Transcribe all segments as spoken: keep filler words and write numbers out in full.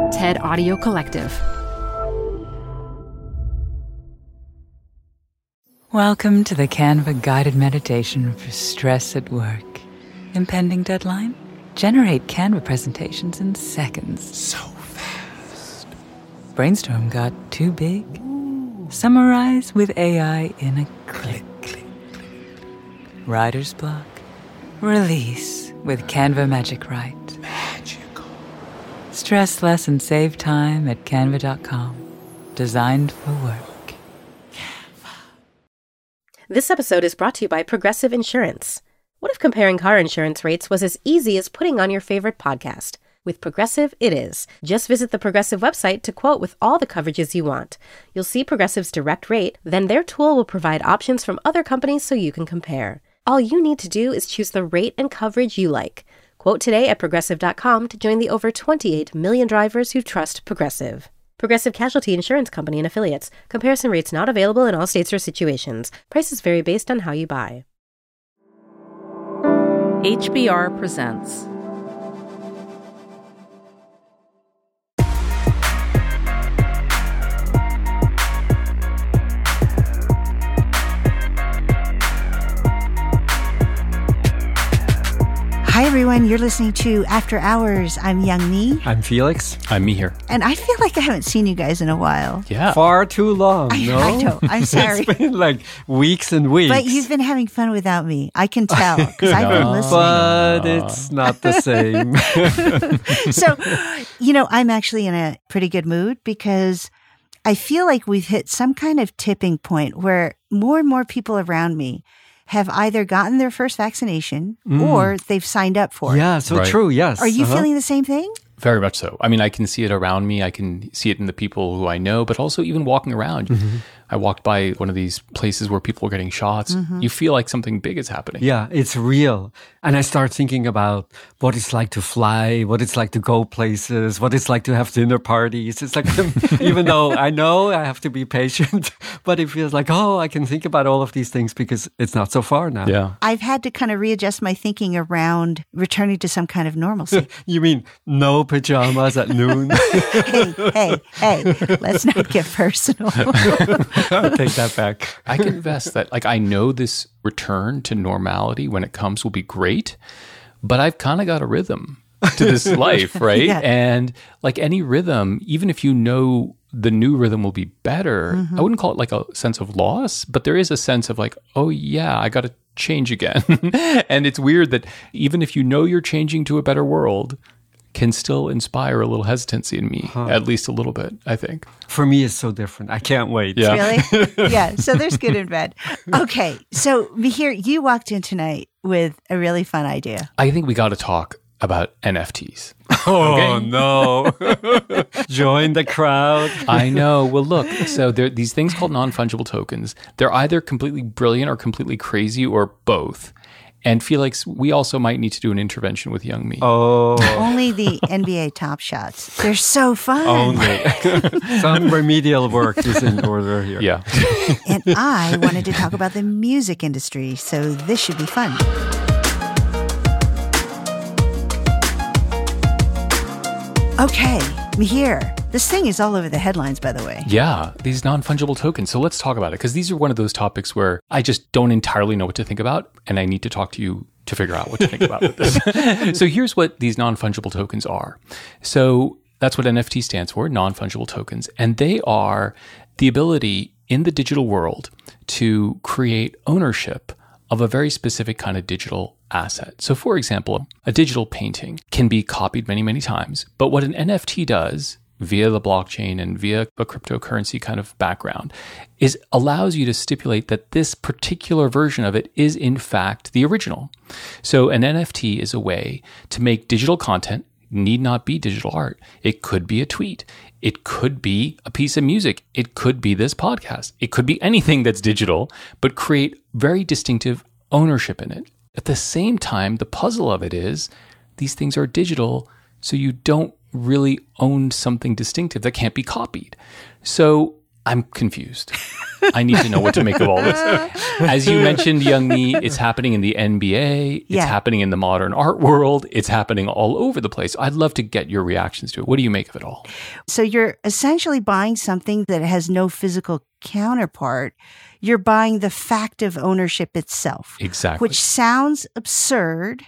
TED Audio Collective. Welcome to the Canva guided meditation for stress at work. Impending deadline? Generate Canva presentations in seconds. So fast. Brainstorm got too big? Ooh. Summarize with A I in a click. click, click. Writer's block? Release with Canva Magic Write. Magical. Stress less and save time at canva dot com. Designed for work. This episode is brought to you by Progressive Insurance. What if comparing car insurance rates was as easy as putting on your favorite podcast? With Progressive, it is. Just visit the Progressive website to quote with all the coverages you want. You'll see Progressive's direct rate, then their tool will provide options from other companies so you can compare. All you need to do is choose the rate and coverage you like. Quote today at progressive dot com to join the over twenty-eight million drivers who trust Progressive. Progressive Casualty Insurance Company and Affiliates. Comparison rates not available in all states or situations. Prices vary based on how you buy. H B R presents. Hi, everyone. You're listening to After Hours. I'm Young Mi. I'm Felix. I'm me here. And I feel like I haven't seen you guys in a while. Yeah. Far too long, I, no? I know. I'm sorry. It's been like weeks and weeks. But you've been having fun without me. I can tell because I've been No. listening. But it's not the same. So, you know, I'm actually in a pretty good mood because I feel like we've hit some kind of tipping point where more and more people around me have either gotten their first vaccination Mm. or they've signed up for it. Yeah, so Right. true, yes. Are you Uh-huh. feeling the same thing? Very much so. I mean, I can see it around me. I can see it in the people who I know, but also even walking around. Mm-hmm. I walked by one of these places where people are getting shots. Mm-hmm. You feel like something big is happening. Yeah, it's real. And I start thinking about what it's like to fly, what it's like to go places, what it's like to have dinner parties. It's like, even though I know I have to be patient, but it feels like, oh, I can think about all of these things because it's not so far now. Yeah. I've had to kind of readjust my thinking around returning to some kind of normalcy. You mean no pajamas at noon? hey, hey, hey, let's not get personal. I'll take that back. I confess that, like, I know this return to normality when it comes will be great, but I've kind of got a rhythm to this life, right? Yeah. And like any rhythm, even if you know the new rhythm will be better, Mm-hmm. I wouldn't call it like a sense of loss, but there is a sense of like, oh yeah, I got to change again. And it's weird that even if you know you're changing to a better world, can still inspire a little hesitancy in me, Huh. at least a little bit, I think. For me, it's so different. I can't wait. Yeah. Really? Yeah. So there's good and bad. Okay. So Mihir, you walked in tonight with a really fun idea. I think we got to talk about N F Ts. Oh, Okay. no. Join the crowd. I know. Well, look, so there are these things called non-fungible tokens. They're either completely brilliant or completely crazy or both. And Felix, we also might need to do an intervention with Young Mi. Oh, Only the N B A Top Shots. They're so fun. only. Some remedial work is in order here. Yeah. And I wanted to talk about the music industry, so this should be fun. Okay, Mihir, this thing is all over the headlines, by the way. Yeah, these non-fungible tokens. So let's talk about it, because these are one of those topics where I just don't entirely know what to think about, and I need to talk to you to figure out what to think about with this. So here's what these non-fungible tokens are. So that's what N F T stands for, non-fungible tokens. And they are the ability in the digital world to create ownership of a very specific kind of digital asset. So for example, a digital painting can be copied many, many times, but what an N F T does via the blockchain and via a cryptocurrency kind of background is allows you to stipulate that this particular version of it is in fact the original. So an N F T is a way to make digital content, need not be digital art. It could be a tweet. It could be a piece of music. It could be this podcast. It could be anything that's digital, but create very distinctive ownership in it. At the same time, the puzzle of it is these things are digital, so you don't really own something distinctive that can't be copied. So I'm confused. I need to know what to make of all this. As you mentioned, Young Mi, it's happening in the N B A. It's Yeah. happening in the modern art world. It's happening all over the place. I'd love to get your reactions to it. What do you make of it all? So you're essentially buying something that has no physical counterpart. You're buying the fact of ownership itself. Exactly. Which sounds absurd,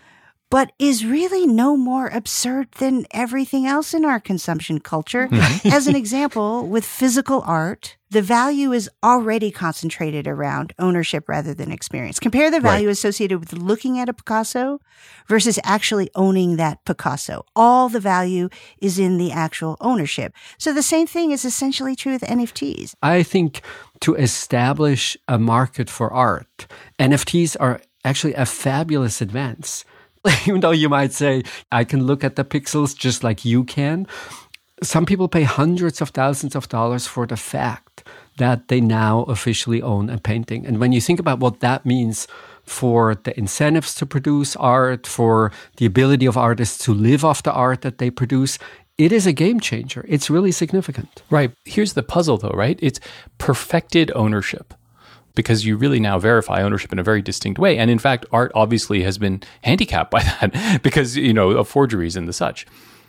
but is really no more absurd than everything else in our consumption culture. As an example, with physical art, the value is already concentrated around ownership rather than experience. Compare the value Right. associated with looking at a Picasso versus actually owning that Picasso. All the value is in the actual ownership. So the same thing is essentially true with N F Ts. I think to establish a market for art, N F Ts are actually a fabulous advance. Even though you might say, I can look at the pixels just like you can. Some people pay hundreds of thousands of dollars for the fact that they now officially own a painting. And when you think about what that means for the incentives to produce art, for the ability of artists to live off the art that they produce, it is a game changer. It's really significant. Right. Here's the puzzle, though, right? It's perfected ownership, because you really now verify ownership in a very distinct way. And in fact, art obviously has been handicapped by that because, you know, of forgeries and the such.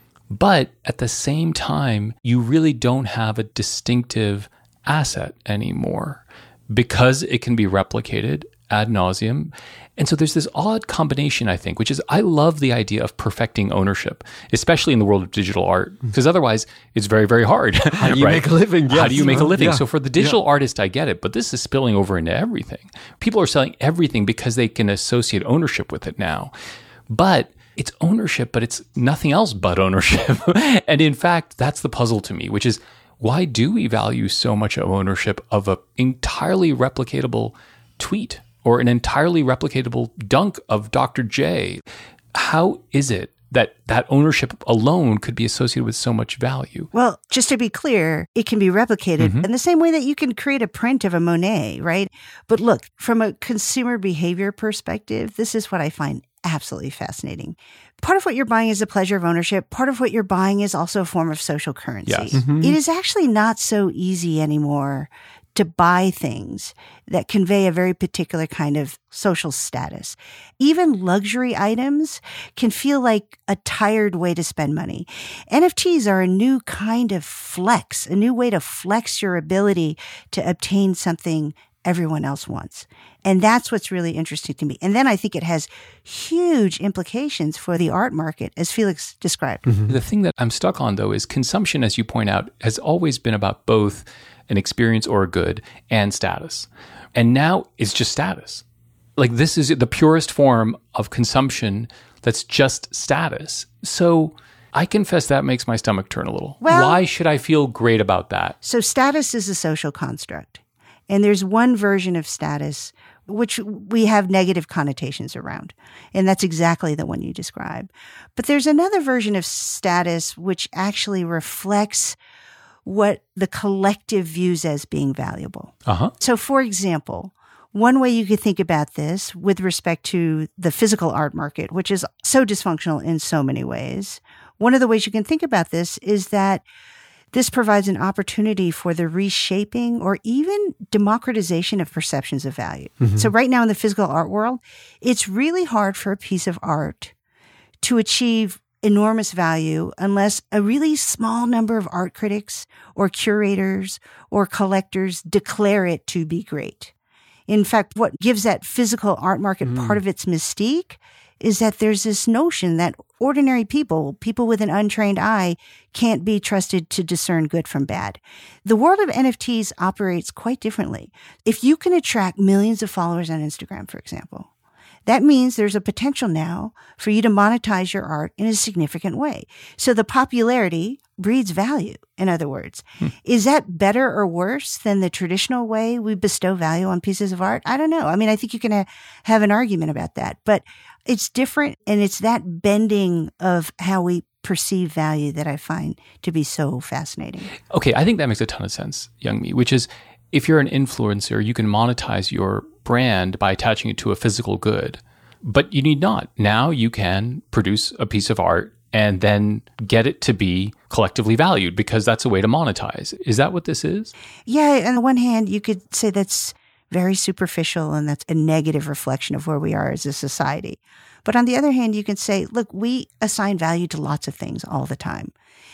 But at the same time, you really don't have a distinctive asset anymore because it can be replicated ad nauseum. And so there's this odd combination, I think, which is I love the idea of perfecting ownership, especially in the world of digital art, because otherwise it's very, very hard. How do you right? make a living? How Yes. do you make a living? Yeah. So for the digital artist, I get it, but this is spilling over into everything. People are selling everything because they can associate ownership with it now. But it's ownership, but it's nothing else but ownership. And in fact, that's the puzzle to me, which is why do we value so much of ownership of an entirely replicatable tweet or an entirely replicatable dunk of Doctor J? How is it that that ownership alone could be associated with so much value? Well, just to be clear, it can be replicated Mm-hmm. in the same way that you can create a print of a Monet, right? But look, from a consumer behavior perspective, this is what I find absolutely fascinating. Part of what you're buying is the pleasure of ownership. Part of what you're buying is also a form of social currency. Yes. It is actually not so easy anymore to buy things that convey a very particular kind of social status. Even luxury items can feel like a tired way to spend money. N F Ts are a new kind of flex, a new way to flex your ability to obtain something everyone else wants. And that's what's really interesting to me. And then I think it has huge implications for the art market, as Felix described. The thing that I'm stuck on, though, is consumption, as you point out, has always been about both an experience or a good and status. And now it's just status. Like this is the purest form of consumption that's just status. So I confess that makes my stomach turn a little. Well- Why should I feel great about that? So status is a social construct. And there's one version of status which we have negative connotations around. And that's exactly the one you describe. But there's another version of status which actually reflects what the collective views as being valuable. Uh-huh. So, for example, one way you could think about this with respect to the physical art market, which is so dysfunctional in so many ways, one of the ways you can think about this is that this provides an opportunity for the reshaping or even democratization of perceptions of value. Mm-hmm. So right now in the physical art world, it's really hard for a piece of art to achieve enormous value unless a really small number of art critics or curators or collectors declare it to be great. In fact, what gives that physical art market mm. part of its mystique is that there's this notion that ordinary people, people with an untrained eye, can't be trusted to discern good from bad. The world of N F Ts operates quite differently. If you can attract millions of followers on Instagram, for example, that means there's a potential now for you to monetize your art in a significant way. So the popularity breeds value, in other words. Hmm. Is that better or worse than the traditional way we bestow value on pieces of art? I don't know. I mean, I think you can uh, have an argument about that, but it's different, and it's that bending of how we perceive value that I find to be so fascinating. Okay, I think that makes a ton of sense, Young Mi, which is if you're an influencer, you can monetize your brand by attaching it to a physical good, but you need not. Now you can produce a piece of art and then get it to be collectively valued because that's a way to monetize. Is that what this is? Yeah, on the one hand, you could say that's very superficial and that's a negative reflection of where we are as a society. But on the other hand, you can say, look, we assign value to lots of things all the time.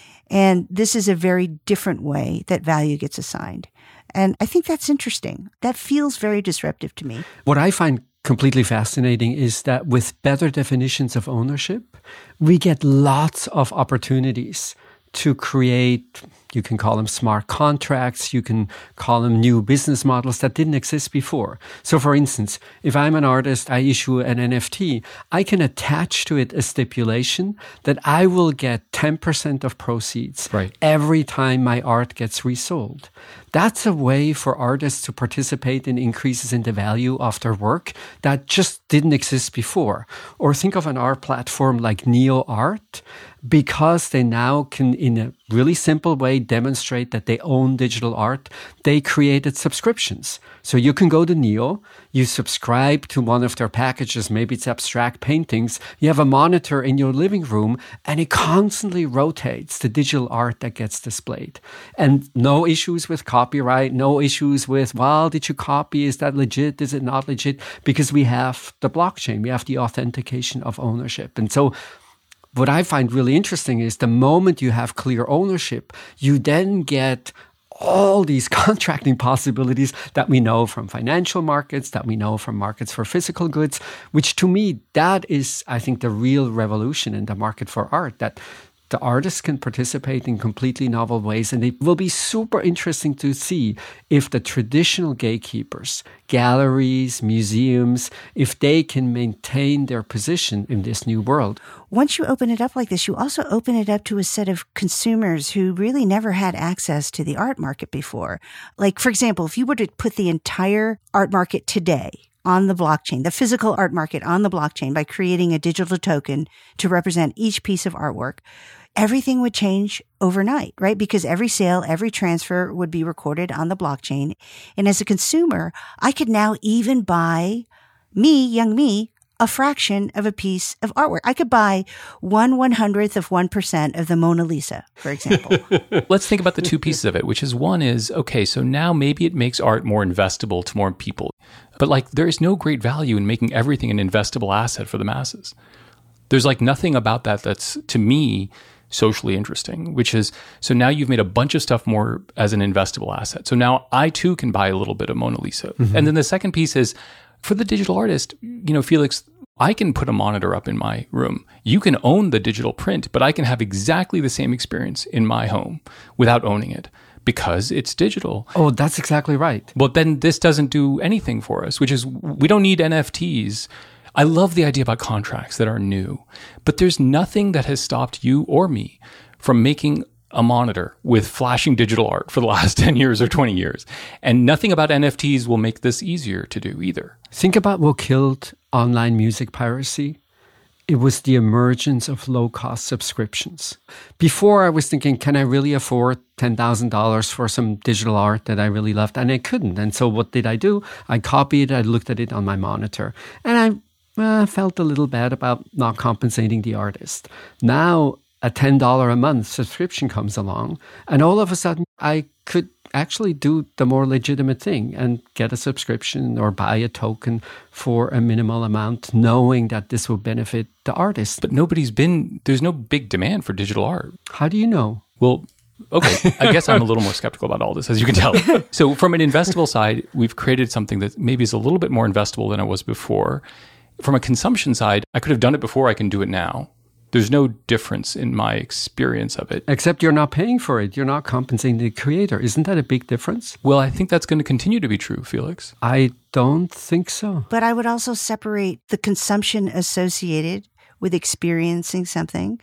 And this is a very different way that value gets assigned. And I think that's interesting. That feels very disruptive to me. What I find completely fascinating is that with better definitions of ownership, we get lots of opportunities to create, you can call them smart contracts, you can call them new business models that didn't exist before. So for instance, if I'm an artist, I issue an N F T, I can attach to it a stipulation that I will get ten percent of proceeds right. every time my art gets resold. That's a way for artists to participate in increases in the value of their work that just didn't exist before. Or think of an art platform like NeoArt, because they now can, in a really simple way, demonstrate that they own digital art. They created subscriptions. So you can go to Neo, you subscribe to one of their packages, maybe it's abstract paintings, you have a monitor in your living room, and it constantly rotates the digital art that gets displayed. And no issues with copyright, no issues with, well, did you copy? Is that legit? Is it not legit? Because we have the blockchain, we have the authentication of ownership. And so what I find really interesting is the moment you have clear ownership, you then get all these contracting possibilities that we know from financial markets, that we know from markets for physical goods, which to me, that is, I think, the real revolution in the market for art, that the artists can participate in completely novel ways. And it will be super interesting to see if the traditional gatekeepers, galleries, museums, if they can maintain their position in this new world. Once you open it up like this, you also open it up to a set of consumers who really never had access to the art market before. Like, for example, if you were to put the entire art market today on the blockchain, the physical art market on the blockchain by creating a digital token to represent each piece of artwork, everything would change overnight, right? Because every sale, every transfer would be recorded on the blockchain. And as a consumer, I could now even buy me, young me, a fraction of a piece of artwork. I could buy one one hundredth of one percent of the Mona Lisa, for example. Let's think about the two pieces of it, which is one is, okay, so now maybe it makes art more investable to more people. But like, there is no great value in making everything an investable asset for the masses. There's like nothing about that that's, to me, socially interesting, which is, so now you've made a bunch of stuff more as an investable asset. So now I too can buy a little bit of Mona Lisa. Mm-hmm. And then the second piece is, for the digital artist, you know, Felix, I can put a monitor up in my room. You can own the digital print, but I can have exactly the same experience in my home without owning it because it's digital. Oh, that's exactly right. But then this doesn't do anything for us, which is we don't need N F Ts. I love the idea about contracts that are new, but there's nothing that has stopped you or me from making a monitor with flashing digital art for the last ten years or twenty years. And nothing about N F Ts will make this easier to do either. Think about what killed online music piracy. It was the emergence of low-cost subscriptions. Before I was thinking, can I really afford ten thousand dollars for some digital art that I really loved? And I couldn't. And so what did I do? I copied it. I looked at it on my monitor. And I uh, felt a little bad about not compensating the artist. Now, a ten dollars a month subscription comes along, and all of a sudden I could actually do the more legitimate thing and get a subscription or buy a token for a minimal amount, knowing that this will benefit the artist. But nobody's been, there's no big demand for digital art. How do you know? Well, okay, I guess I'm a little more skeptical about all this, as you can tell. So from an investable side, we've created something that maybe is a little bit more investable than it was before. From a consumption side, I could have done it before, I can do it now. There's no difference in my experience of it. Except you're not paying for it. You're not compensating the creator. Isn't that a big difference? Well, I think that's going to continue to be true, Felix. I don't think so. But I would also separate the consumption associated with experiencing something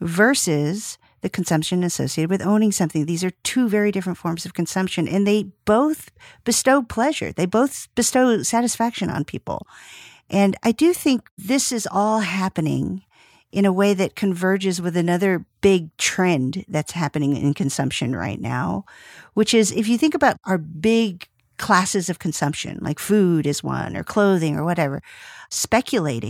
versus the consumption associated with owning something. These are two very different forms of consumption, and they both bestow pleasure. They both bestow satisfaction on people. And I do think this is all happening in a way that converges with another big trend that's happening in consumption right now, which is if you think about our big classes of consumption, like food is one or clothing or whatever, speculating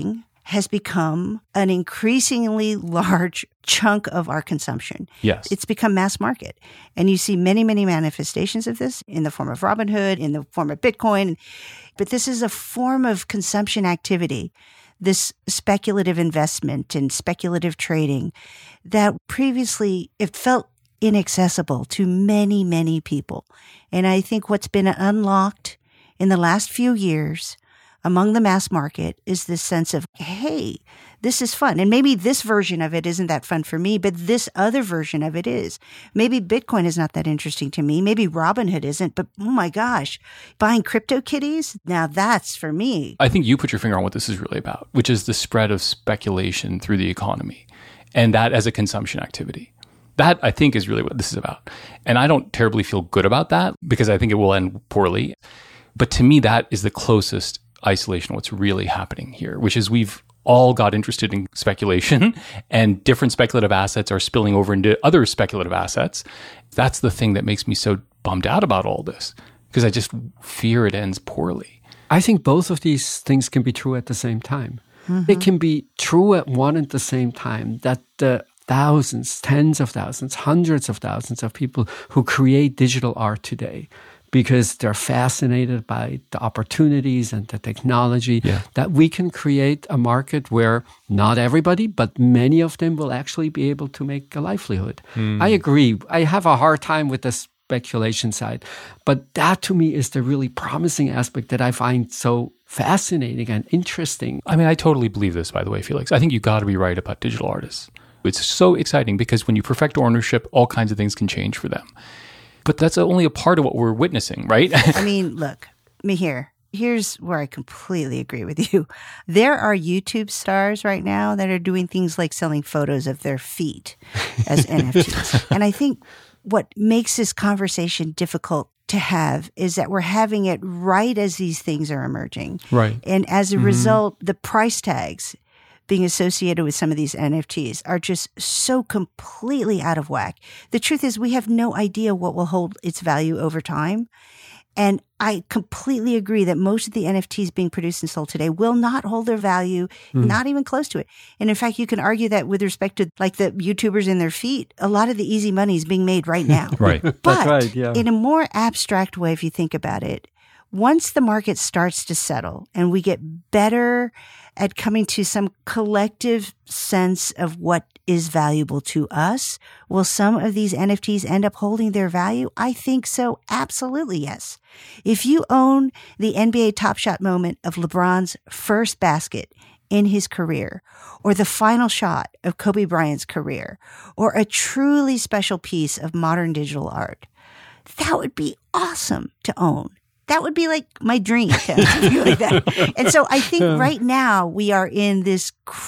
has become an increasingly large chunk of our consumption. Yes. It's become mass market. And you see many, many manifestations of this in the form of Robinhood, in the form of Bitcoin. But this is a form of consumption activity, this speculative investment and speculative trading that previously it felt inaccessible to many, many people. And I think what's been unlocked in the last few years among the mass market is this sense of, hey, this is fun. And maybe this version of it isn't that fun for me, but this other version of it is. Maybe Bitcoin is not that interesting to me. Maybe Robinhood isn't, but oh my gosh, buying crypto kitties? Now that's for me. I think you put your finger on what this is really about, which is the spread of speculation through the economy and that as a consumption activity. That, I think, is really what this is about. And I don't terribly feel good about that because I think it will end poorly. But to me, that is the closest isolation of what's really happening here, which is we've all got interested in speculation and different speculative assets are spilling over into other speculative assets. That's the thing that makes me so bummed out about all this because I just fear it ends poorly. I think both of these things can be true at the same time. Mm-hmm. It can be true at one and the same time that the thousands, tens of thousands, hundreds of thousands of people who create digital art today because they're fascinated by the opportunities and the technology, yeah. that we can create a market where not everybody, but many of them will actually be able to make a livelihood. Mm. I agree. I have a hard time with the speculation side, but that to me is the really promising aspect that I find so fascinating and interesting. I mean, I totally believe this, by the way, Felix. I think you got to be right about digital artists. It's so exciting because when you perfect ownership, all kinds of things can change for them. But that's only a part of what we're witnessing, right? I mean, look, me here. Here's where I completely agree with you. There are YouTube stars right now that are doing things like selling photos of their feet as N F Ts. And I think what makes this conversation difficult to have is that we're having it right as these things are emerging. Right. And as a mm-hmm. result, the price tags being associated with some of these N F Ts are just so completely out of whack. The truth is we have no idea what will hold its value over time. And I completely agree that most of the N F Ts being produced and sold today will not hold their value, mm. not even close to it. And in fact, you can argue that with respect to like the YouTubers in their feet, a lot of the easy money is being made right now. Right. But That's right, yeah. in a more abstract way, if you think about it, once the market starts to settle and we get better at coming to some collective sense of what is valuable to us, will some of these N F Ts end up holding their value? I think so. Absolutely, yes. If you own the N B A Top Shot moment of LeBron's first basket in his career, or the final shot of Kobe Bryant's career, or a truly special piece of modern digital art, that would be awesome to own. That would be like my dream to feel like that. And so I think right now we are in this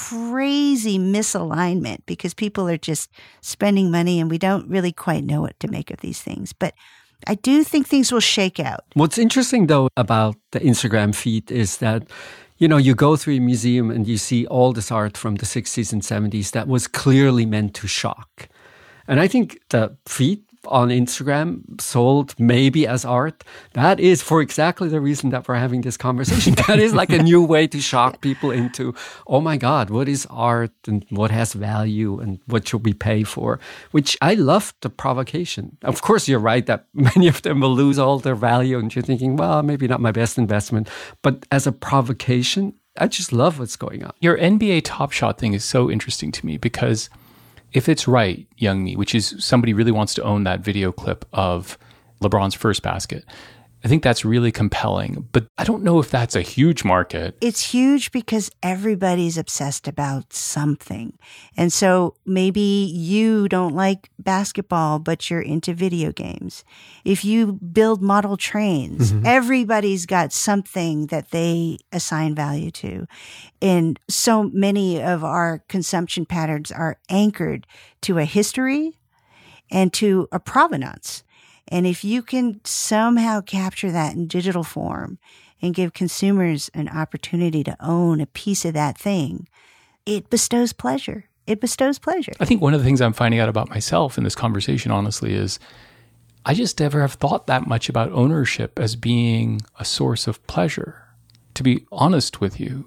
crazy misalignment because people are just spending money and we don't really quite know what to make of these things. But I do think things will shake out. What's interesting though about the Instagram feed is that, you know, you go through a museum and you see all this art from the sixties and seventies that was clearly meant to shock. And I think the feed on Instagram sold maybe as art. That is for exactly the reason that we're having this conversation. That is like a new way to shock people into, oh my God, what is art and what has value and what should we pay for? Which I love the provocation. Of course, you're right that many of them will lose all their value and you're thinking, well, maybe not my best investment. But as a provocation, I just love what's going on. Your N B A Top Shot thing is so interesting to me because if it's right, Young Me, which is somebody really wants to own that video clip of LeBron's first basket, I think that's really compelling. But I don't know if that's a huge market. It's huge because everybody's obsessed about something. And so maybe you don't like basketball, but you're into video games. If you build model trains, mm-hmm. everybody's got something that they assign value to. And so many of our consumption patterns are anchored to a history and to a provenance. And if you can somehow capture that in digital form and give consumers an opportunity to own a piece of that thing, it bestows pleasure. It bestows pleasure. I think one of the things I'm finding out about myself in this conversation, honestly, is I just never have thought that much about ownership as being a source of pleasure. To be honest with you,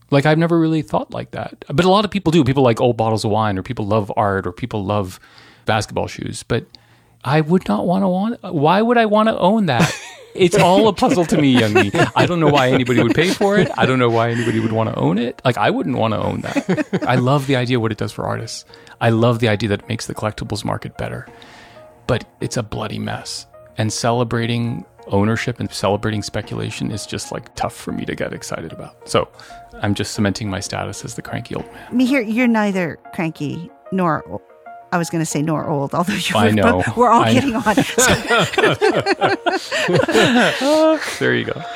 Like, I've never really thought like that. But a lot of people do. People like old bottles of wine, or people love art, or people love basketball shoes. But I would not want to want, why would I want to own that? It's all a puzzle to me, young me. I don't know why anybody would pay for it. I don't know why anybody would want to own it. Like, I wouldn't want to own that. I love the idea of what it does for artists. I love the idea that it makes the collectibles market better. But it's a bloody mess. And celebrating ownership and celebrating speculation is just like tough for me to get excited about. So I'm just cementing my status as the cranky old man. Mihir, you're neither cranky nor, I was going to say nor old, although you're, I know. we're all I getting know. on. There you go.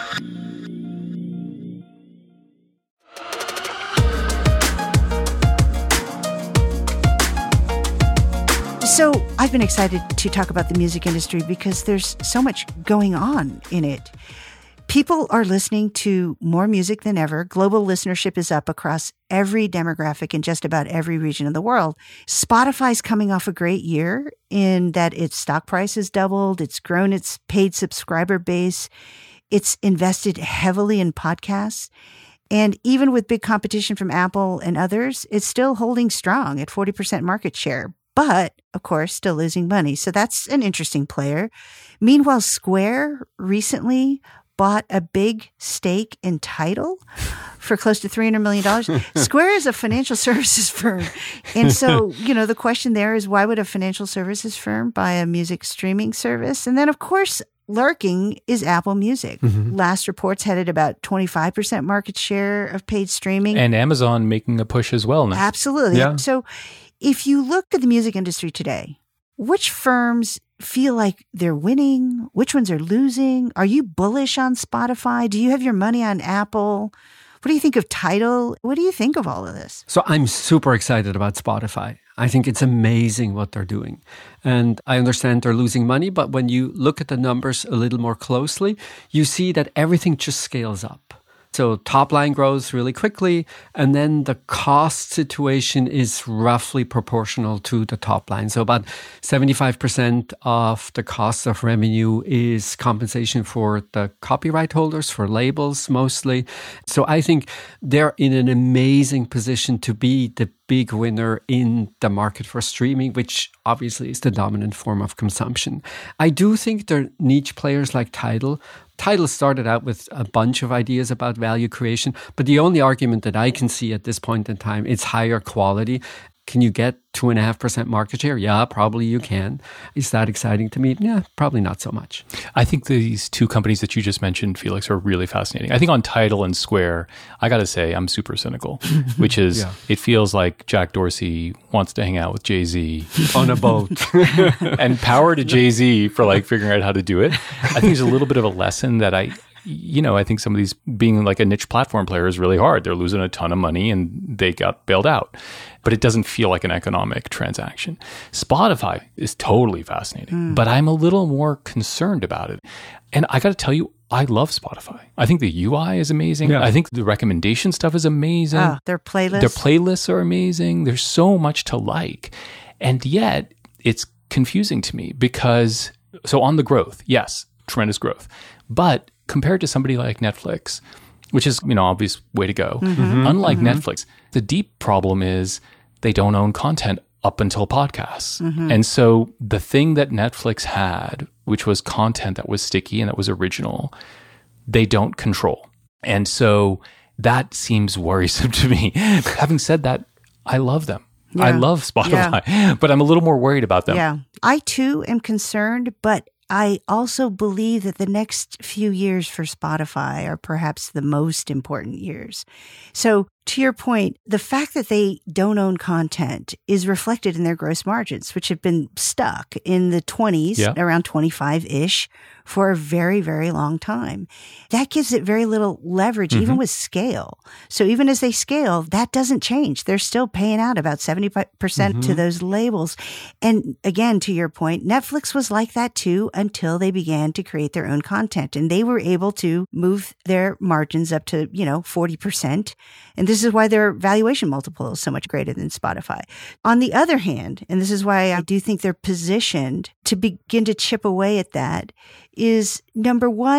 So I've been excited to talk about the music industry because there's so much going on in it. People are listening to more music than ever. Global listenership is up across every demographic in just about every region of the world. Spotify's coming off a great year in that its stock price has doubled. It's grown its paid subscriber base. It's invested heavily in podcasts. And even with big competition from Apple and others, it's still holding strong at forty percent market share. But, of course, still losing money. So that's an interesting player. Meanwhile, Square recently bought a big stake in Tidal for close to three hundred million dollars. Square is a financial services firm. And so, you know, the question there is, why would a financial services firm buy a music streaming service? And then, of course, lurking is Apple Music. Mm-hmm. Last reports had it about twenty-five percent market share of paid streaming. And Amazon making a push as well now. Absolutely. Yeah. So if you look at the music industry today, which firms feel like they're winning? Which ones are losing? Are you bullish on Spotify? Do you have your money on Apple? What do you think of Tidal? What do you think of all of this? So I'm super excited about Spotify. I think it's amazing what they're doing. And I understand they're losing money, but when you look at the numbers a little more closely, you see that everything just scales up. So top line grows really quickly, and then the cost situation is roughly proportional to the top line. So about seventy-five percent of the cost of revenue is compensation for the copyright holders, for labels mostly. So I think they're in an amazing position to be the big winner in the market for streaming, which obviously is the dominant form of consumption. I do think there are niche players like Tidal. Tidal started out with a bunch of ideas about value creation, but the only argument that I can see at this point in time is higher quality. Can you get two and a half percent market share? Yeah, probably you can. Is that exciting to me? Yeah, probably not so much. I think these two companies that you just mentioned, Felix, are really fascinating. I think on Tidal and Square, I got to say, I'm super cynical, which is yeah. It feels like Jack Dorsey wants to hang out with Jay-Z on a boat and power to Jay-Z for like figuring out how to do it. I think there's a little bit of a lesson that I... You know, I think some of these, being like a niche platform player is really hard. They're losing a ton of money and they got bailed out. But it doesn't feel like an economic transaction. Spotify is totally fascinating, mm. but I'm a little more concerned about it. And I got to tell you, I love Spotify. I think the U I is amazing. Yeah. I think the recommendation stuff is amazing. Oh, their playlists. Their playlists are amazing. There's so much to like. And yet, it's confusing to me because, so on the growth, yes, tremendous growth. But compared to somebody like Netflix, which is, you know, obvious way to go. Mm-hmm. Unlike mm-hmm. Netflix, the deep problem is they don't own content up until podcasts. Mm-hmm. And so the thing that Netflix had, which was content that was sticky and that was original, they don't control. And so that seems worrisome to me. Having said that, I love them. Yeah. I love Spotify, yeah. but I'm a little more worried about them. Yeah, I too am concerned, but I also believe that the next few years for Spotify are perhaps the most important years. So to your point, the fact that they don't own content is reflected in their gross margins, which have been stuck in the twenties, yeah. around twenty-five-ish, for a very, very long time. That gives it very little leverage, mm-hmm. even with scale. So even as they scale, that doesn't change. They're still paying out about seventy-five percent mm-hmm. to those labels. And again, to your point, Netflix was like that too until they began to create their own content. And they were able to move their margins up to, you know, forty percent. And this is why their valuation multiple is so much greater than Spotify. On the other hand, and this is why I do think they're positioned to begin to chip away at that, is number one,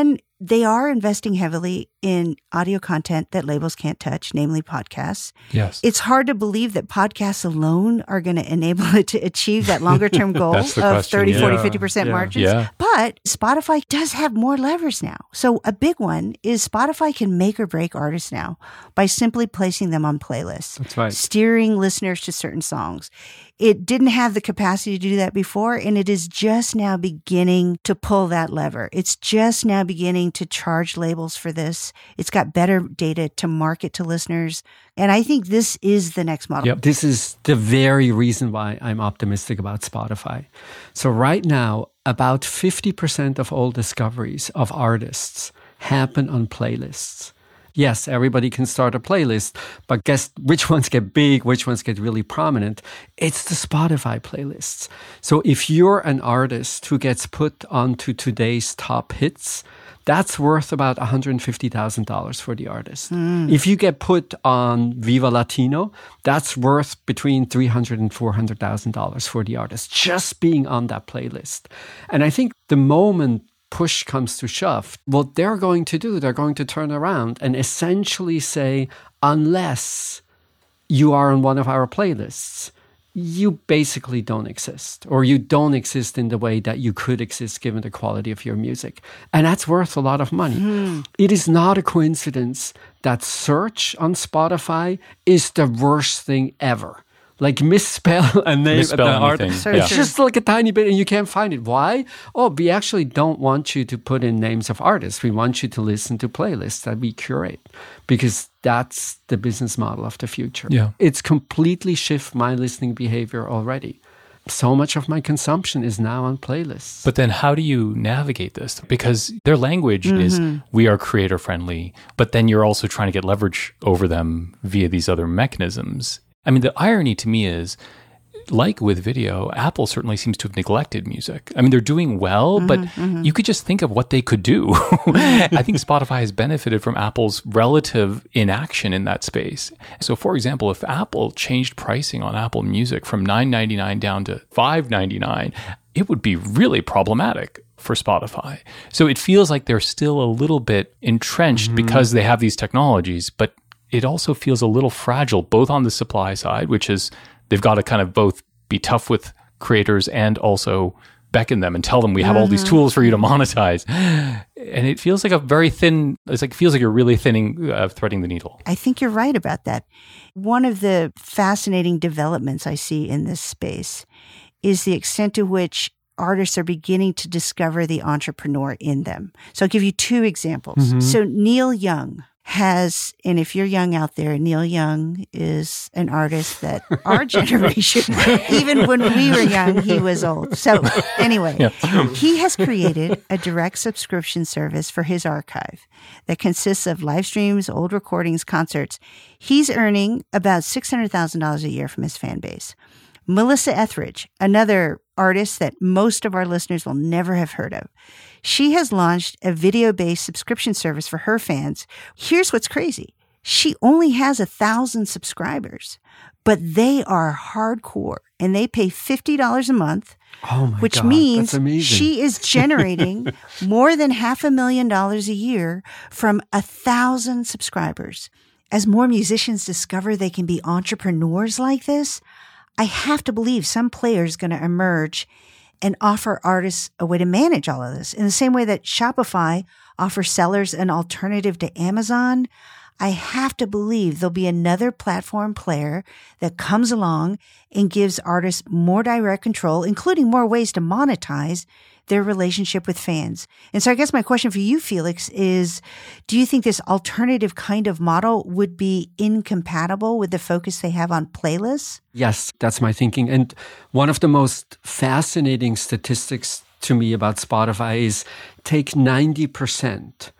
they are investing heavily in audio content that labels can't touch, namely podcasts. Yes. It's hard to believe that podcasts alone are going to enable it to achieve that longer term goal of question, thirty, yeah. forty, fifty percent Yeah. margins. Yeah. But Spotify does have more levers now. So a big one is Spotify can make or break artists now by simply placing them on playlists. That's right. Steering listeners to certain songs. It didn't have the capacity to do that before, and it is just now beginning to pull that lever. It's just now beginning to charge labels for this. It's got better data to market to listeners. And I think this is the next model. Yep. This is the very reason why I'm optimistic about Spotify. So right now, about fifty percent of all discoveries of artists happen on playlists. Yes, everybody can start a playlist, but guess which ones get big, which ones get really prominent? It's the Spotify playlists. So if you're an artist who gets put onto today's top hits, that's worth about one hundred fifty thousand dollars for the artist. Mm. If you get put on Viva Latino, that's worth between three hundred thousand dollars and four hundred thousand dollars for the artist, just being on that playlist. And I think the moment push comes to shove, what they're going to do, they're going to turn around and essentially say, unless you are on one of our playlists, you basically don't exist, or you don't exist in the way that you could exist given the quality of your music. And that's worth a lot of money. Mm. It is not a coincidence that search on Spotify is the worst thing ever. Like misspell a name Misspell at the artist. anything. It's Yeah. just like a tiny bit and you can't find it. Why? Oh, we actually don't want you to put in names of artists. We want you to listen to playlists that we curate because that's the business model of the future. Yeah. It's completely shift my listening behavior already. So much of my consumption is now on playlists. But then how do you navigate this? Because their language mm-hmm. is, we are creator friendly, but then you're also trying to get leverage over them via these other mechanisms. I mean, the irony to me is, like with video, Apple certainly seems to have neglected music. I mean, they're doing well, mm-hmm, but mm-hmm. you could just think of what they could do. I think Spotify has benefited from Apple's relative inaction in that space. So, for example, if Apple changed pricing on Apple Music from nine ninety-nine down to five ninety-nine, it would be really problematic for Spotify. So it feels like they're still a little bit entrenched mm-hmm. because they have these technologies, but it also feels a little fragile, both on the supply side, which is they've got to kind of both be tough with creators and also beckon them and tell them we have mm-hmm. all these tools for you to monetize. And it feels like a very thin, it's like, it feels like you're really thinning, uh, threading the needle. I think you're right about that. One of the fascinating developments I see in this space is the extent to which artists are beginning to discover the entrepreneur in them. So I'll give you two examples. Mm-hmm. So Neil Young has, and if you're young out there, Neil Young is an artist that our generation, even when we were young, he was old. So anyway, yeah. he has created a direct subscription service for his archive that consists of live streams, old recordings, concerts. He's earning about six hundred thousand dollars a year from his fan base. Melissa Etheridge, another artist that most of our listeners will never have heard of. She has launched a video-based subscription service for her fans. Here's what's crazy. She only has a thousand subscribers, but they are hardcore and they pay fifty dollars a month, oh my which God, means she is generating more than half a million dollars a year from a thousand subscribers. As more musicians discover they can be entrepreneurs like this, I have to believe some player is going to emerge and offer artists a way to manage all of this. In the same way that Shopify offers sellers an alternative to Amazon, I have to believe there'll be another platform player that comes along and gives artists more direct control, including more ways to monetize their relationship with fans. And so I guess my question for you, Felix, is do you think this alternative kind of model would be incompatible with the focus they have on playlists? Yes, that's my thinking. And one of the most fascinating statistics to me about Spotify is take ninety percent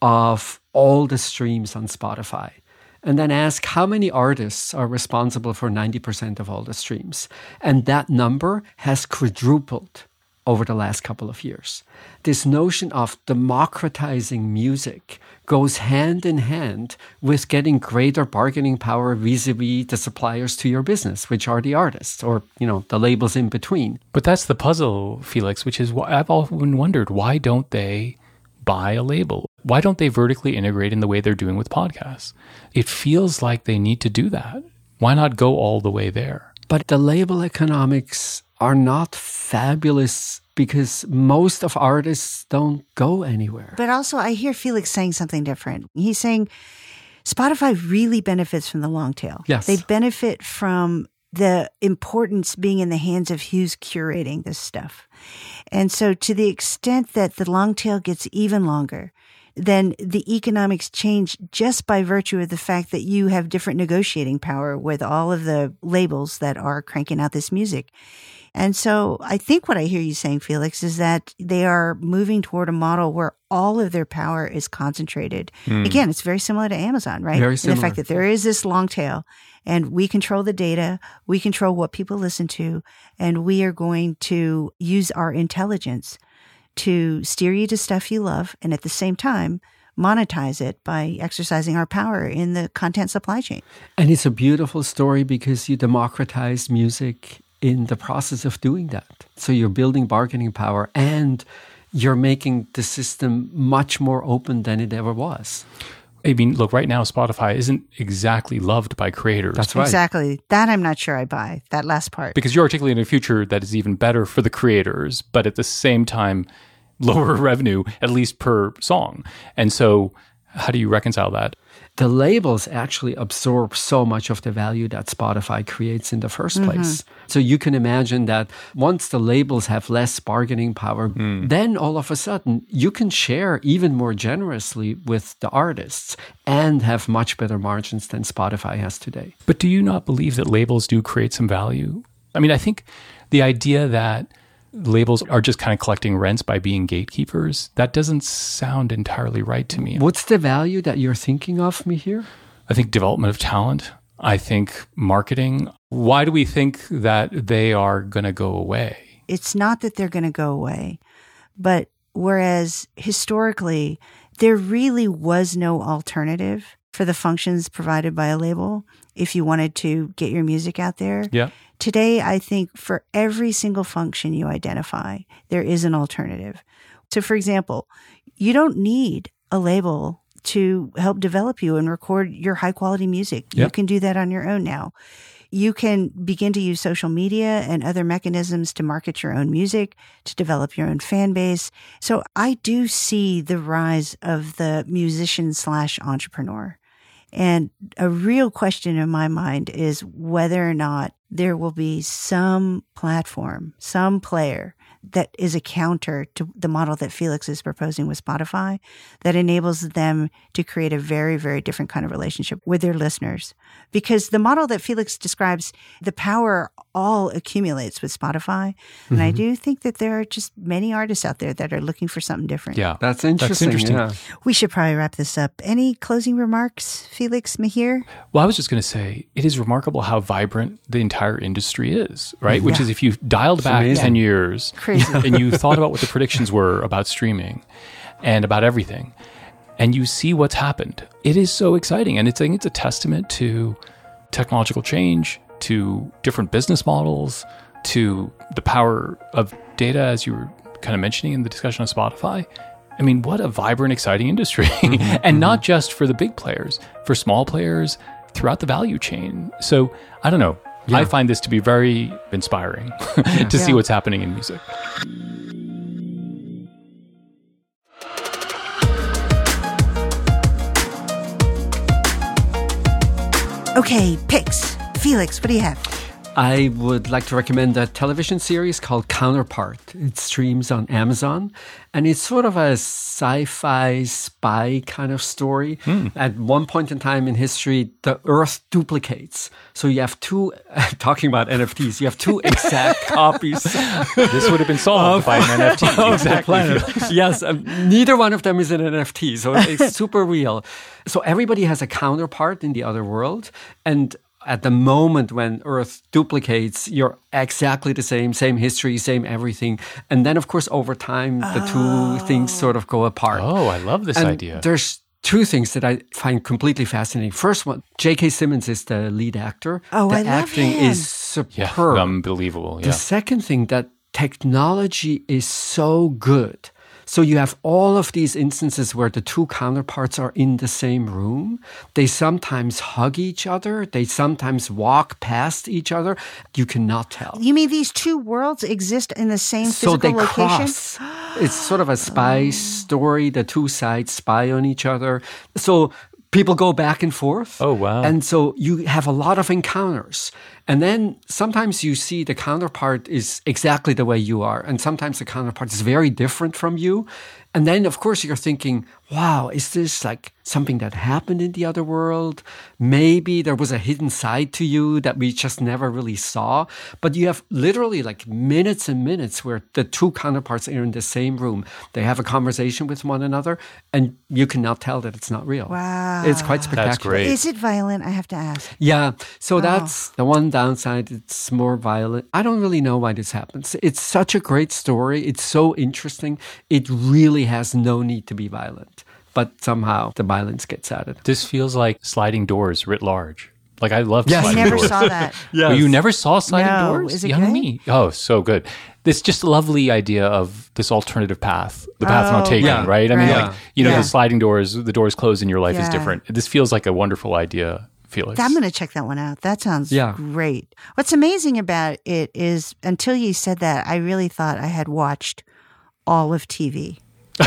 of all the streams on Spotify and then ask how many artists are responsible for ninety percent of all the streams. And that number has quadrupled over the last couple of years. This notion of democratizing music goes hand in hand with getting greater bargaining power vis-a-vis the suppliers to your business, which are the artists or, you know, the labels in between. But that's the puzzle, Felix, which is why I've often wondered, why don't they buy a label? Why don't they vertically integrate in the way they're doing with podcasts? It feels like they need to do that. Why not go all the way there? But the label economics are not fabulous because most of artists don't go anywhere. But also, I hear Felix saying something different. He's saying Spotify really benefits from the long tail. Yes. They benefit from the importance being in the hands of who's curating this stuff. And so to the extent that the long tail gets even longer, then the economics change just by virtue of the fact that you have different negotiating power with all of the labels that are cranking out this music. And so I think what I hear you saying, Felix, is that they are moving toward a model where all of their power is concentrated. Mm. Again, it's very similar to Amazon, right? Very similar. In the fact that there is this long tail and we control the data, we control what people listen to, and we are going to use our intelligence to steer you to stuff you love and at the same time monetize it by exercising our power in the content supply chain. And it's a beautiful story because you democratize music in the process of doing that. So you're building bargaining power and you're making the system much more open than it ever was. I mean, look, right now, Spotify isn't exactly loved by creators. That's right. Exactly. That I'm not sure I buy, that last part. Because you're articulating a future that is even better for the creators, but at the same time, lower revenue, at least per song. And so how do you reconcile that? The labels actually absorb so much of the value that Spotify creates in the first mm-hmm. place. So you can imagine that once the labels have less bargaining power, mm. then all of a sudden you can share even more generously with the artists and have much better margins than Spotify has today. But do you not believe that labels do create some value? I mean, I think the idea that labels are just kind of collecting rents by being gatekeepers, that doesn't sound entirely right to me. What's the value that you're thinking of, me here? I think development of talent. I think marketing. Why do we think that they are going to go away? It's not that they're going to go away, but whereas historically, there really was no alternative for the functions provided by a label if you wanted to get your music out there. Yeah. Today, I think for every single function you identify, there is an alternative. So, for example, you don't need a label to help develop you and record your high-quality music. Yep. You can do that on your own now. You can begin to use social media and other mechanisms to market your own music, to develop your own fan base. So I do see the rise of the musician slash entrepreneur. And a real question in my mind is whether or not there will be some platform, some player that is a counter to the model that Felix is proposing with Spotify that enables them to create a very, very different kind of relationship with their listeners. Because the model that Felix describes, the power all accumulates with Spotify. And mm-hmm. I do think that there are just many artists out there that are looking for something different. Yeah, that's interesting. That's interesting. Yeah. We should probably wrap this up. Any closing remarks, Felix Mihir? Well, I was just going to say, it is remarkable how vibrant the entire industry is, right? Yeah. Which is if you dialed it's back amazing. ten years Crazy. and you thought about what the predictions were about streaming and about everything, and you see what's happened, it is so exciting. And it's, I think it's a testament to technological change, to different business models, to the power of data, as you were kind of mentioning in the discussion on Spotify. I mean, what a vibrant, exciting industry. Mm-hmm. And not just for the big players, for small players throughout the value chain. So I don't know. Yeah. I find this to be very inspiring yeah. to see yeah. what's happening in music. Okay, picks. Felix, what do you have? I would like to recommend a television series called Counterpart. It streams on Amazon, and it's sort of a sci-fi spy kind of story. Mm. At one point in time in history, the Earth duplicates. So you have two, talking about N F Ts, you have two exact copies. This would have been solved by an N F T. Exactly. Yes, um, neither one of them is an N F T, so it's super real. So everybody has a counterpart in the other world, and at the moment when Earth duplicates, you're exactly the same, same history, same everything. And then, of course, over time, the oh. two things sort of go apart. Oh, I love this and idea. There's two things that I find completely fascinating. First one, J K. Simmons is the lead actor. Oh, the I love acting him. is superb. Yeah, unbelievable. Yeah. The second thing, that technology is so good So you have all of these instances where the two counterparts are in the same room. They sometimes hug each other. They sometimes walk past each other. You cannot tell. You mean these two worlds exist in the same physical so they location? cross. It's sort of a spy story. The two sides spy on each other. So people go back and forth. Oh, wow. And so you have a lot of encounters. And then sometimes you see the counterpart is exactly the way you are. And sometimes the counterpart is very different from you. And then, of course, you're thinking, wow, is this like something that happened in the other world? Maybe there was a hidden side to you that we just never really saw. But you have literally like minutes and minutes where the two counterparts are in the same room. They have a conversation with one another, and you cannot tell that it's not real. Wow. It's quite spectacular. That's great. Is it violent? I have to ask. Yeah. So that's the one downside. It's more violent. I don't really know why this happens. It's such a great story. It's so interesting. It really has no need to be violent. But somehow the violence gets added. This feels like Sliding Doors writ large. Like I loved Yes. I Sliding never Doors. saw that. Yes. Well, you never saw Sliding No. Doors? Is it Young good? me. Oh, so good. This just lovely idea of this alternative path, the path not Oh, taken, yeah. right? I mean, Right. like, you know, Yeah. the sliding doors, the doors close and your life is Yeah. different. This feels like a wonderful idea, Felix. I'm going to check that one out. That sounds Yeah. great. What's amazing about it is until you said that, I really thought I had watched all of T V.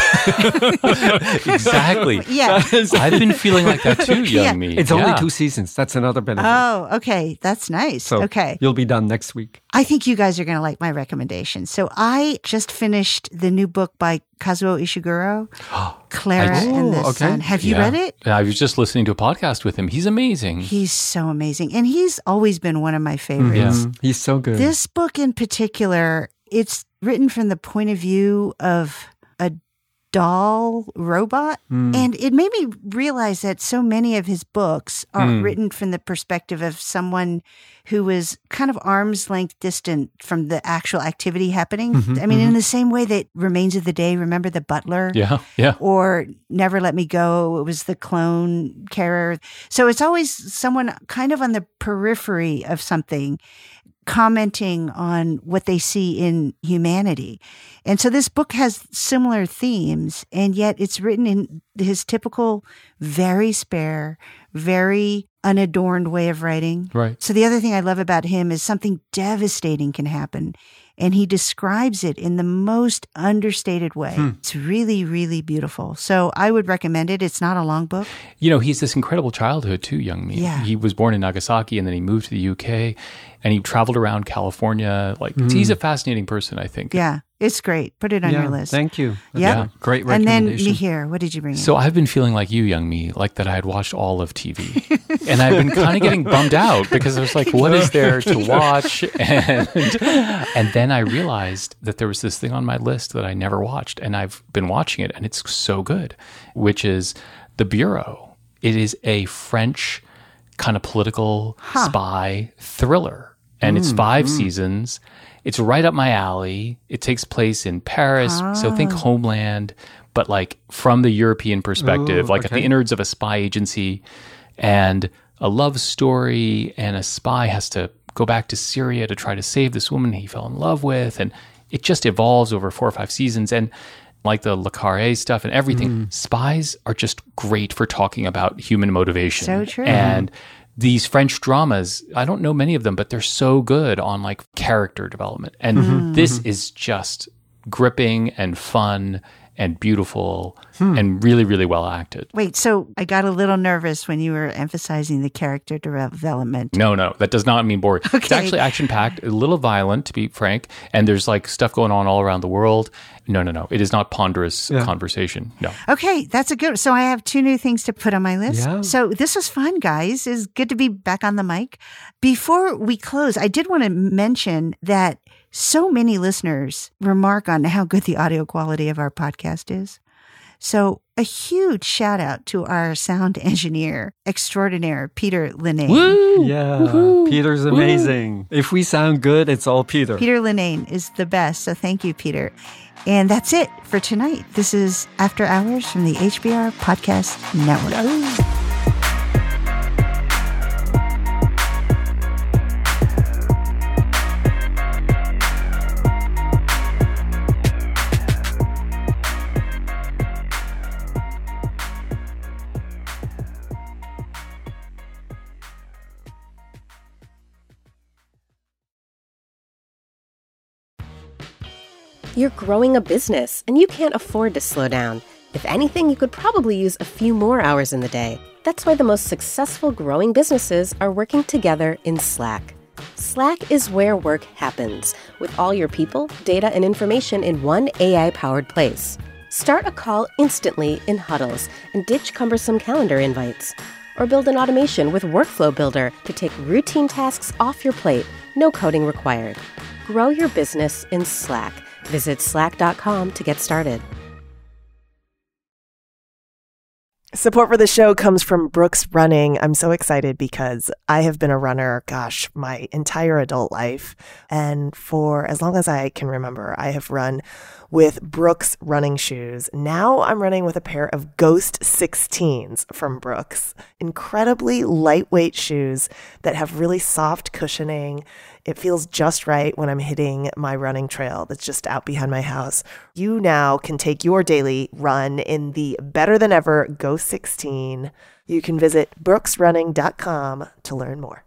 Exactly. Yeah. I've been feeling like that too, young Yeah. me. It's Yeah. only two seasons. That's another benefit. Oh, okay. That's nice. so okay. you'll be done next week. I think you guys are going to like my recommendation. So I just finished the new book by Kazuo Ishiguro, Clara I- and the Oh, okay. Sun. Have you Yeah. read it? I was just listening to a podcast with him. He's amazing. He's so amazing. And he's always been one of my favorites. Yeah. Mhm. He's so good. This book in particular, it's written from the point of view of a doll robot. And it made me realize that so many of his books are Mm. written from the perspective of someone who was kind of arm's length distant from the actual activity happening. I mean, in the same way that Remains of the Day, remember The Butler? Yeah, yeah. Or Never Let Me Go, it was the clone carer. So it's always someone kind of on the periphery of something, commenting on what they see in humanity. And so this book has similar themes, and yet it's written in his typical, very spare, very unadorned way of writing. Right. So the other thing I love about him is something devastating can happen, and he describes it in the most understated way. It's really, really beautiful. So I would recommend it. It's not a long book. You know, he's this incredible childhood too, young me. Yeah. He was born in Nagasaki and then he moved to the U K and he traveled around California. Like, he's a fascinating person, I think. Yeah, it's great. Put it on yeah, your list. Thank you. That's Yeah. a great And then recommendation. Mihir, what did you bring in? So I've been feeling like you, young me, like that I had watched all of T V. And I've been kind of getting bummed out because I was like, what is there to watch? And, and then I realized that there was this thing on my list that I never watched. And I've been watching it and it's so good, which is The Bureau. It is a French kind of political spy thriller. And it's five seasons. It's right up my alley. It takes place in Paris. So think Homeland, but like from the European perspective, Ooh, like at the okay. innards of a spy agency and a love story. And a spy has to go back to Syria to try to save this woman he fell in love with. And it just evolves over four or five seasons. And like the Le Carré stuff and everything, spies are just great for talking about human motivation. So true. And these French dramas, I don't know many of them, but they're so good on like character development. And this is just gripping and fun and beautiful and really, really well acted. Wait, so I got a little nervous when you were emphasizing the character development. No, no, that does not mean boring. It's Okay. actually action-packed, a little violent, to be frank, and there's like stuff going on all around the world. No, no, no. It is not ponderous Yeah. conversation. No. Okay, that's a good. So I have two new things to put on my list. Yeah. So this was fun, guys. It's good to be back on the mic. Before we close, I did want to mention that so many listeners remark on how good the audio quality of our podcast is. So a huge shout out to our sound engineer extraordinaire, Peter Linnane. Woo! Yeah, Peter's amazing. If we sound good, it's all Peter. Peter Linnane is the best. So thank you, Peter. And that's it for tonight. This is After Hours from the H B R Podcast Network. You're growing a business, and you can't afford to slow down. If anything, you could probably use a few more hours in the day. That's why the most successful growing businesses are working together in Slack. Slack is where work happens, with all your people, data, and information in one A I-powered place. Start a call instantly in huddles and ditch cumbersome calendar invites. Or build an automation with Workflow Builder to take routine tasks off your plate, no coding required. Grow your business in Slack. Visit slack dot com to get started. Support for the show comes from Brooks Running. I'm so excited because I have been a runner, gosh, my entire adult life. And for as long as I can remember, I have run with Brooks running shoes. Now I'm running with a pair of Ghost sixteens from Brooks. Incredibly lightweight shoes that have really soft cushioning. It feels just right when I'm hitting my running trail that's just out behind my house. You now can take your daily run in the better than ever Ghost sixteen. You can visit brooks running dot com to learn more.